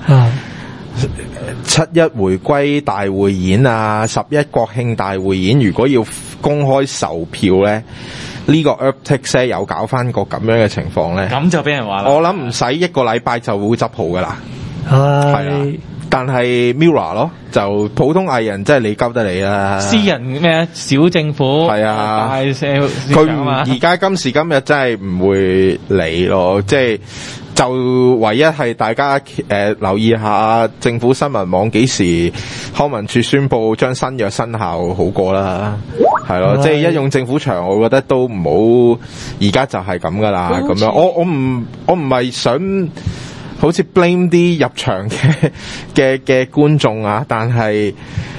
Speaker 2: ！7.1回歸大匯演啊，11國慶大匯演，如果要公開售票咧，呢個 Uptix 有搞翻個咁樣嘅情況咧，
Speaker 4: 咁就俾人話啦。
Speaker 2: 我諗唔使1個禮拜就會執好噶啦，
Speaker 1: 係
Speaker 2: 啦。但係 Mirror 咯，就普通藝人真係你鳩得你啦。
Speaker 4: 私人咩小政府
Speaker 2: 係啊，佢而家今時今日真係唔會理咯，即係就唯一係大家留意下政府新聞網幾時康文署宣布將新約生效好過啦，係咯，即係一用政府場，我覺得都唔好而家就係咁噶啦，咁樣我唔係想。好似 blame 啲入場嘅觀眾啊，但係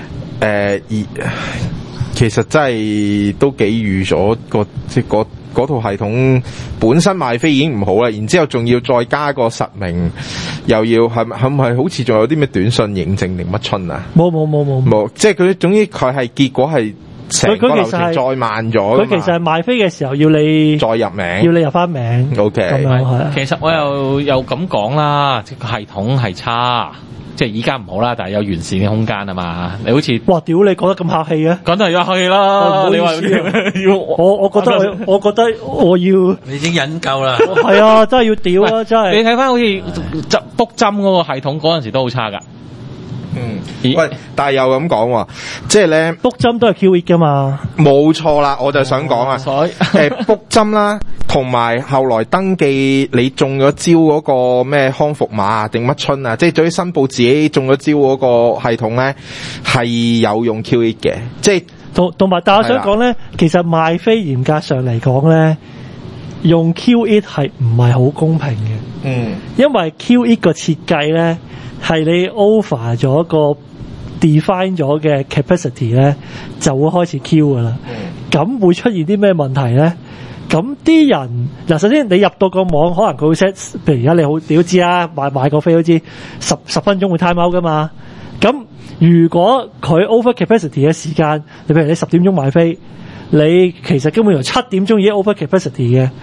Speaker 2: 其實真係都幾預咗嗰套系統本身賣飛已經唔好啦，然之後仲要再加個實名，又要係咪好似仲有啲咩短信認證定乜春啊？冇，即係佢總之佢係結果係。成個流程再慢咗，
Speaker 1: 佢其實係賣飛嘅時候要你
Speaker 2: 再入名，
Speaker 1: 要你入翻名。
Speaker 2: OK，
Speaker 1: 咁樣係。
Speaker 4: 其實我又咁講啦，即個系統係差，即係依家唔好啦，但係有完善嘅空間啊嘛。你好似
Speaker 1: 哇屌，你講得咁客氣啊？
Speaker 4: 梗係客氣啦。你話要
Speaker 1: 我覺得我要，
Speaker 3: 你已經忍夠啦。
Speaker 1: 係啊，真係要屌啊！真係。
Speaker 4: 你睇翻好似卜針嗰個系統嗰陣時都好差噶。
Speaker 2: 喂，但係又咁講喎，即係咧
Speaker 1: ，book 針都係 Q8 噶嘛，
Speaker 2: 冇錯啦，我就想講啊，book 針啦，同埋後來登記你中咗招嗰個咩康復碼定乜春啊，即係對於申報自己中咗招嗰個系統咧，係有用 Q8 嘅，即係
Speaker 1: 同埋，但係我想講咧，其實賣飛嚴格上嚟講咧，用 Q8 係唔係好公平嘅，因為 Q8 個設計咧。係你 over 咗個 define 咗嘅 capacity 咧，就會開始 Q 噶啦。咁會出現啲咩問題咧？咁啲人嗱，首先你入到個網，可能佢會 set，譬如而家你都知啦，買個飛都知10分鐘會 time out 噶嘛。咁如果佢 over capacity 嘅時間，你譬如你10點鐘買飛，你其實根本由7點鐘已經 over capacity 嘅。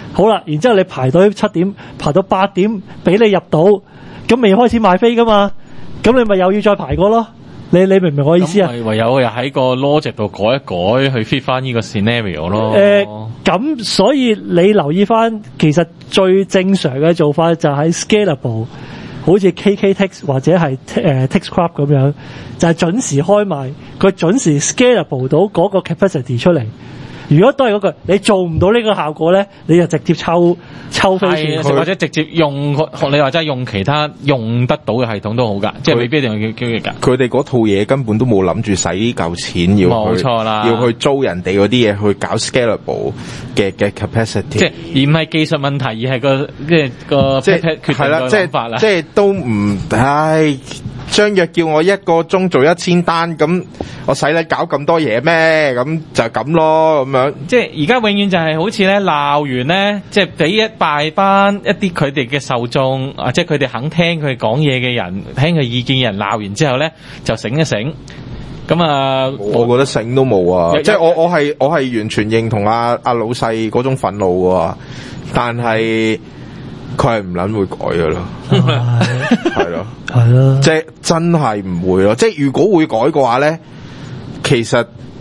Speaker 1: 好啦，然之後你排隊7點，排到8點俾你入到，咁未開始賣飛噶嘛，咁你咪又要再排過咯。你明唔明我意思啊？
Speaker 4: 唯有又喺個 logic 度改一改，去 fit 翻呢個 scenario 咯。
Speaker 1: 咁所以你留意翻，其實最正常嘅做法就係 scalable， 好似 KKTix 或者係TixCrowd 咁樣，就係準時開賣，佢準時 scalable 到嗰個 capacity 出嚟。如果都係嗰句，你做唔到呢個效果咧，你就直接抽飛
Speaker 4: 或者直接用學你話齋用其他用得到嘅系統都好㗎，即係未必一定要 QQ 㗎。
Speaker 2: 佢哋嗰套嘢根本都冇諗住使呢嚿錢
Speaker 4: 冇錯啦，
Speaker 2: 要去租人哋嗰啲嘢去搞 scalable 嘅 capacity，
Speaker 4: 即係而唔係技術問題，而係個
Speaker 2: 即係決定個諗法啦。即係都唔張約叫我1個鐘做1000單，咁我使你搞咁多嘢咩？咁就咁咯，咁樣。
Speaker 4: 即係而家永遠就係好似咧鬧完咧，即係俾一大班一啲佢哋嘅受眾，即係佢哋肯聽佢講嘢嘅人，聽佢意見嘅人鬧完之後咧，就醒一醒。咁啊，
Speaker 2: 我覺得醒都冇啊！即係我係完全認同阿老細嗰種憤怒喎，但係佢係唔撚會改㗎咯，係咯。
Speaker 1: 係咯，
Speaker 2: 即係真係唔會咯。即係如果會改嘅話咧，其實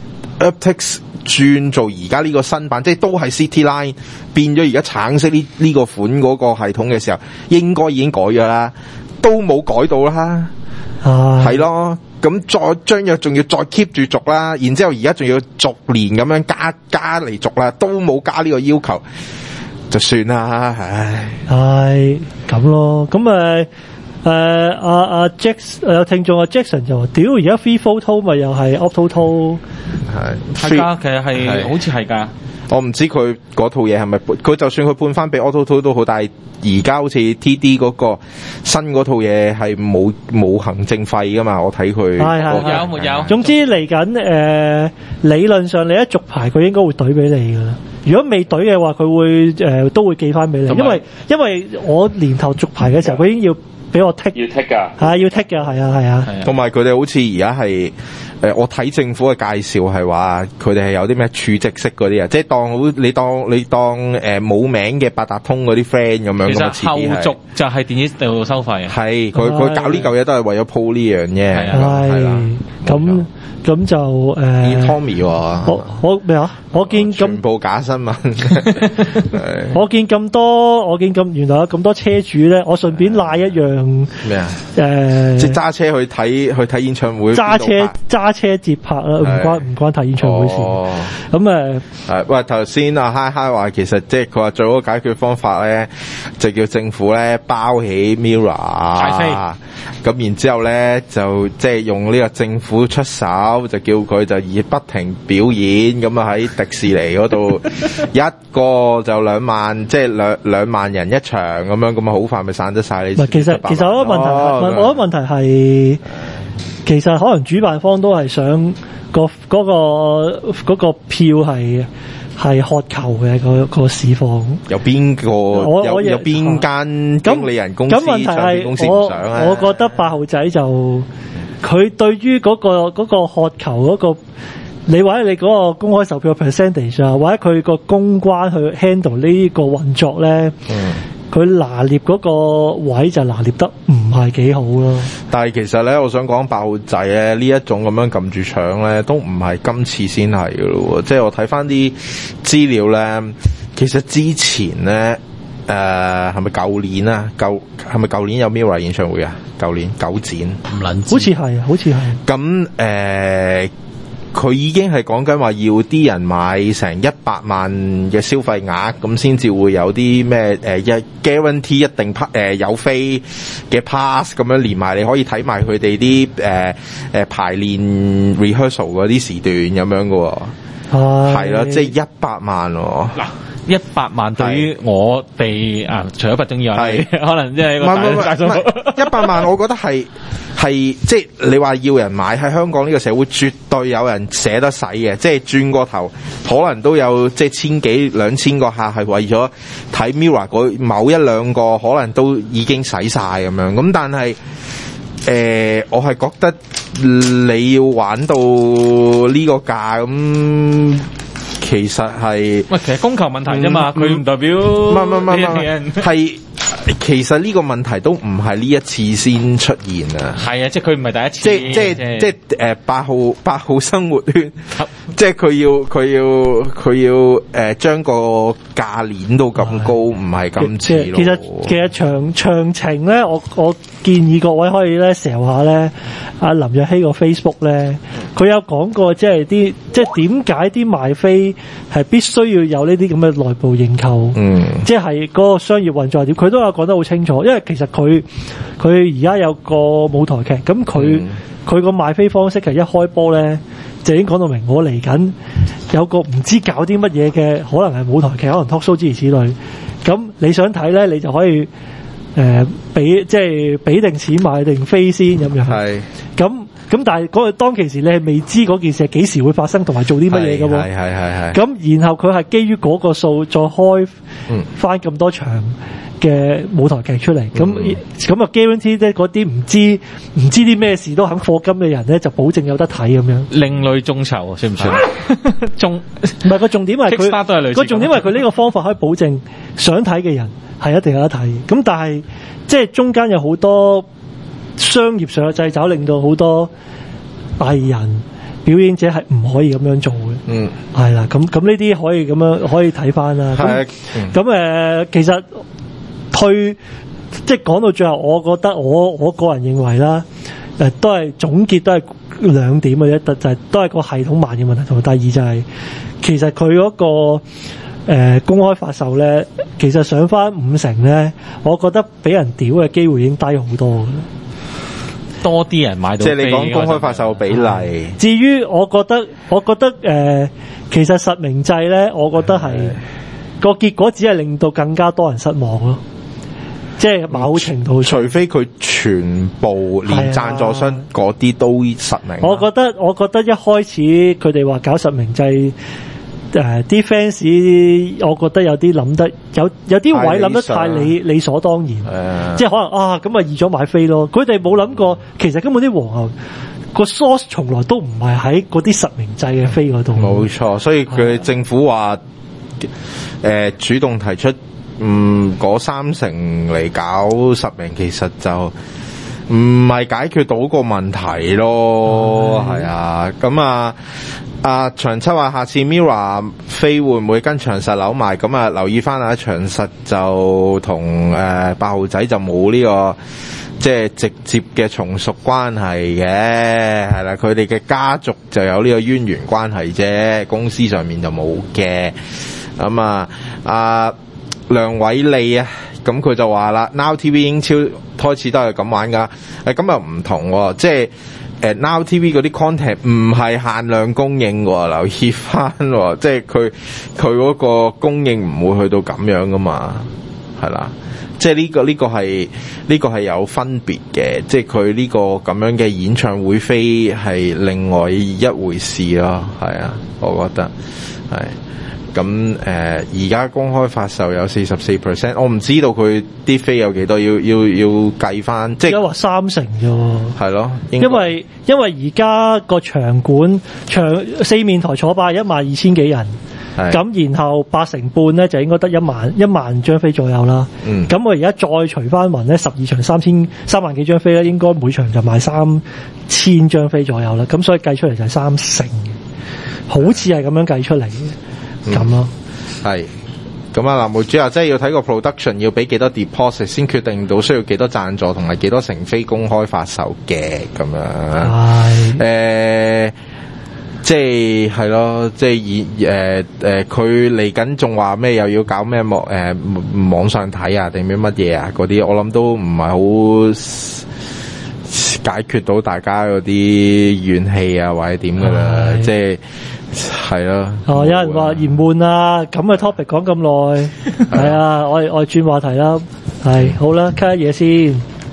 Speaker 2: Aptix 轉做而家呢個新版，即係都係 City Line 變咗而家橙色呢個款嗰個系統嘅時候，應該已經改咗啦，都冇改到啦，係咯。咁再張約仲要再 keep 住續啦，然之後而家仲要逐年咁樣加嚟續啦，都冇加呢個要求，就算啦，
Speaker 1: 唉，咁咯，咁阿 Jackson 有聽眾阿 Jackson 就話：屌而家 Free Photo 咪又係 Autotoll，
Speaker 4: 係㗎，其實係好似係㗎。
Speaker 2: 我唔知佢嗰套嘢係咪佢就算佢判翻俾 Autotoll 都好，但係而家好似 TD 嗰個新嗰套嘢係冇行政費㗎嘛，我睇佢
Speaker 4: 沒有。
Speaker 1: 總之嚟緊理論上你一續牌佢應該會懟俾你㗎啦。如果未懟嘅話，佢會都會寄翻俾你，因為我年頭續牌嘅時候佢已經要俾我剔，
Speaker 5: 要剔㗎，
Speaker 1: 係要剔㗎，係啊。
Speaker 2: 同埋佢哋好似而家係我睇政府嘅介紹係話，佢哋係有啲咩儲值式嗰啲啊，即係你當冇名嘅八達通嗰啲 friend 咁樣。
Speaker 4: 其實後續就係電子度收費。
Speaker 2: 係佢搞呢嚿嘢都係為咗鋪呢樣嘢。係啦，
Speaker 1: 咁就
Speaker 2: Tommy 喎，
Speaker 1: 我咩啊？我見
Speaker 2: 全部假新聞。
Speaker 1: 我見原來有咁多車主咧，我順便賴一樣
Speaker 2: 咩啊？即係揸車去睇演唱會，揸車接拍啦，唔關睇演唱會事。咁喂，頭先阿 Hi 話其實即係佢話最好解決方法咧，就叫政府咧包起 Mirror，咁然之後咧就即係用呢個政府出手。就叫佢就以不停表演咁啊，喺迪士尼嗰度一個就2萬，即係兩萬人一場咁樣，咁啊好快咪散得晒你。
Speaker 1: 其實我個問題係，其實可能主辦方都係想嗰個票係渴求嘅個市況。
Speaker 2: 有邊個有邊間經理人公司、唱片公司唔想啊？
Speaker 1: 我覺得8號仔就。佢對於嗰個渴求嗰個，你或者你嗰個公開售票嘅 percentage 啊，或者佢個公關去 handle 呢個運作咧，佢拿捏嗰個位就拿捏得唔係幾好咯。
Speaker 2: 但係其實咧，我想講8號仔咧呢一種咁樣撳住搶咧，都唔係今次先係嘅咯。即係我睇翻啲資料咧，其實之前咧。係咪舊年啊？係咪舊年有 Mirror 演唱會啊？舊年9展
Speaker 3: 唔撚知，
Speaker 1: 好似係。
Speaker 2: 咁佢已經係講緊話要啲人買成100萬嘅消費額，咁先至會有啲咩guarantee 一定有飛嘅 pass 咁樣，連埋你可以睇埋佢哋啲排練 rehearsal 嗰啲時段咁樣嘅喎。係咯，即係100萬喎。
Speaker 4: 嗱。100萬對於我哋除咗不中意外，可能即係一個大數目。
Speaker 2: 100萬，我覺得係即係你話要人買喺香港呢個社會，絕對有人捨得使嘅。即係轉個頭，可能都有即係千幾2000個客係為咗睇 Mirror 嗰某一兩個，可能都已經使晒咁樣。咁但係我係覺得你要玩到呢個價咁。 其實係
Speaker 4: 喂，其實供求問題啫嘛，佢唔代表
Speaker 2: 係。其實呢個問題都唔係呢一次先出現啊，
Speaker 4: 係啊，即係佢唔係第一次，
Speaker 2: 即係8號生活圈，即係佢要將個價鏈到咁高，唔係咁似咯。
Speaker 1: 其實詳情咧，我建議各位可以咧成下咧，阿林若曦個 Facebook 咧，佢有講過即係點解啲賣飛係必須要有呢啲咁嘅內部認購，即係嗰個商業運作點，佢都有講得好清楚。因為其實佢而家有個舞台劇，咁佢個賣飛方式係一開波咧就已經講到明，我嚟緊有個唔知搞啲乜嘢嘅，可能係舞台劇，可能 talk show 諸如此類。咁你想睇咧，你就可以俾定錢買定飛先咁樣。係咁，但係當其時你係未知嗰件事係幾時會發生，同埋做啲乜嘢嘅喎。係。咁然後佢係基於嗰個數再開翻咁多場嘅舞台劇出嚟，咁啊 guarantee 咧嗰啲唔知啲咩事都肯課金嘅人咧，就保證有得睇咁樣。另類眾籌算唔算？唔係個重點係佢個重點係佢呢個方法可以保證想睇嘅人係一定有得睇。咁但係即係中間有好多商業上嘅掣肘，令到好多藝人表演者係唔可以咁樣做嘅。係啦，咁呢啲可以咁樣可以睇翻啦。咁其實即係講到最後，我覺得我個人認為啦，都係總結都係兩點嘅啫，就係都係個系統慢嘅問題，同埋第二就係其實佢嗰個公開發售咧，其實上翻50%咧，我覺得俾人屌嘅機會已經低好多嘅。多啲人買到，即係你講公開發售比例。至於我覺得其實實名制咧，我覺得係個結果只係令到更加多人失望咯。即係某程度上，除非佢全部連贊助商嗰啲都實名。我覺得一開始佢哋話搞實名制，啲 fans 我覺得有啲諗得有啲位諗得太理所當然，即係可能咁咪易咗買飛咯。佢哋冇諗過，其實根本啲黃牛個 source 從來都唔係喺嗰啲實名制嘅飛嗰度。冇錯，所以佢政府話主動提出。嗰30%嚟搞實名，其實就唔係解決到個問題咯。係啊，咁長秋話下次 Mirror 飛會唔會跟長實扭埋？咁留意翻啊，長實就同8號仔就冇呢個即係直接嘅從屬關係嘅，係啦，佢哋嘅家族就有呢個淵源關係啫，公司上面就冇嘅。咁梁偉利啊，咁佢就話啦 ，Now TV 英超開始都係咁玩噶，咁又唔同喎，即係Now TV 嗰啲 content 唔係限量供應喎，留意翻喎，即係佢嗰個供應唔會去到咁樣噶嘛，係啦，即係呢個係有分別嘅，即係佢呢個咁樣嘅演唱會飛係另外一回事咯，係啊，我覺得係。咁而家公開發售有 44%， 我唔知道佢啲飛有幾多，要計翻，即係而家話30%啫喎。係咯，因為而家個場館4面台坐8 12,000幾人，咁然後8成半咧就應該得1萬張飛左右啦。咁我而家再除翻勻咧，12場3萬幾張飛咧，應該每場就賣3000張飛左右啦。咁所以計出嚟就係30%，好似係咁樣計出嚟嘅。咁咯，係咁嗱，梅主啊，即係要睇個 production 要俾幾多 deposit 先決定到需要幾多贊助同埋幾多成飛公開發售嘅咁樣。係即係咯，即係佢嚟緊仲話咩又要搞咩網上睇啊定咩乜嘢啊嗰啲，我諗都唔係好解決到大家嗰啲怨氣啊或者點噶啦，即係。係咯，有人話嫌悶啊，咁嘅 topic 講咁耐，係啊，我哋轉話題啦，係好啦，cut 嘢先。